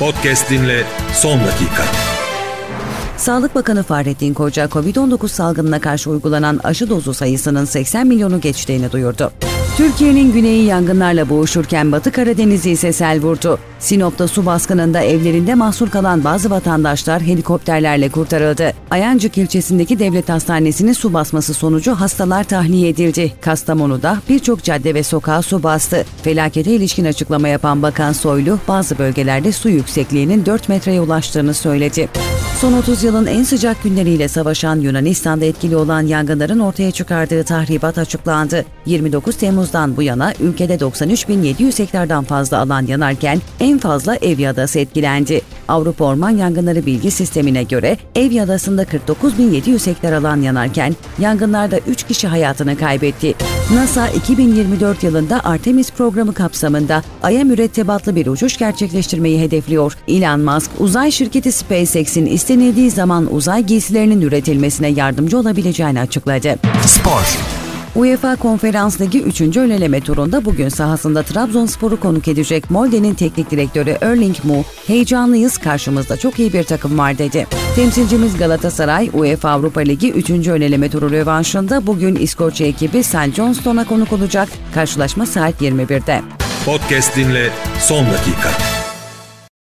Podcast dinle son dakika. Sağlık Bakanı Fahrettin Koca, Covid-19 salgınına karşı uygulanan aşı dozu sayısının 80 milyonu geçtiğini duyurdu. Türkiye'nin güneyi yangınlarla boğuşurken Batı Karadeniz'i ise sel vurdu. Sinop'ta su baskınında evlerinde mahsur kalan bazı vatandaşlar helikopterlerle kurtarıldı. Ayancık ilçesindeki devlet hastanesinin su basması sonucu hastalar tahliye edildi. Kastamonu'da birçok cadde ve sokağa su bastı. Felakete ilişkin açıklama yapan Bakan Soylu, bazı bölgelerde su yüksekliğinin 4 metreye ulaştığını söyledi. Son 30 yılın en sıcak günleriyle savaşan Yunanistan'da etkili olan yangınların ortaya çıkardığı tahribat açıklandı. 29 Temmuz'dan bu yana ülkede 93.700 hektardan fazla alan yanarken en fazla Evya Adası etkilendi. Avrupa Orman Yangınları Bilgi Sistemi'ne göre Evya Adası'nda 49.700 hektar alan yanarken yangınlarda 3 kişi hayatını kaybetti. NASA 2024 yılında Artemis programı kapsamında Ay'a mürettebatlı bir uçuş gerçekleştirmeyi hedefliyor. Elon Musk, uzay şirketi SpaceX'in istenildiği zaman uzay giysilerinin üretilmesine yardımcı olabileceğini açıkladı. Spor. UEFA Konferans Ligi 3. öneleme turunda bugün sahasında Trabzonspor'u konuk edecek Molde'nin teknik direktörü Erling Mu, "Heyecanlıyız, karşımızda çok iyi bir takım var" dedi. Temsilcimiz Galatasaray, UEFA Avrupa Ligi 3. öneleme turu rövanşında bugün İskoçya ekibi St. Johnstone'a konuk olacak. Karşılaşma saat 21'de. Podcast dinle son dakika.